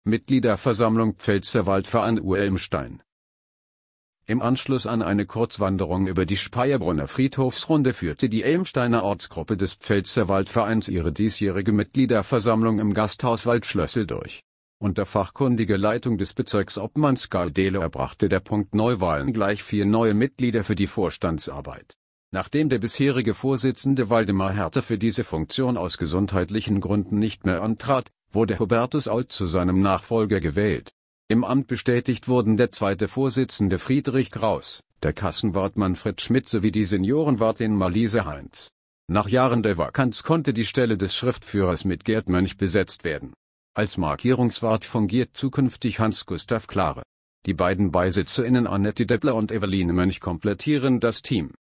Mitgliederversammlung Pfälzerwaldverein Urelmstein. Im Anschluss an eine Kurzwanderung über die Speierbrunner Friedhofsrunde führte die Elmsteiner Ortsgruppe des Pfälzerwaldvereins ihre diesjährige Mitgliederversammlung im Gasthaus Waldschlössel durch. Unter fachkundiger Leitung des Bezirksobmanns Karl Dehle erbrachte der Punkt Neuwahlen gleich 4 neue Mitglieder für die Vorstandsarbeit. Nachdem der bisherige Vorsitzende Waldemar Herter für diese Funktion aus gesundheitlichen Gründen nicht mehr antrat, wurde Hubertus Ault zu seinem Nachfolger gewählt. Im Amt bestätigt wurden der zweite Vorsitzende Friedrich Kraus, der Kassenwart Manfred Schmidt sowie die Seniorenwartin Marliese Heinz. Nach Jahren der Vakanz konnte die Stelle des Schriftführers mit Gerd Mönch besetzt werden. Als Markierungswart fungiert zukünftig Hans-Gustav Klare. Die beiden BeisitzerInnen Annette Deppler und Eveline Mönch komplettieren das Team.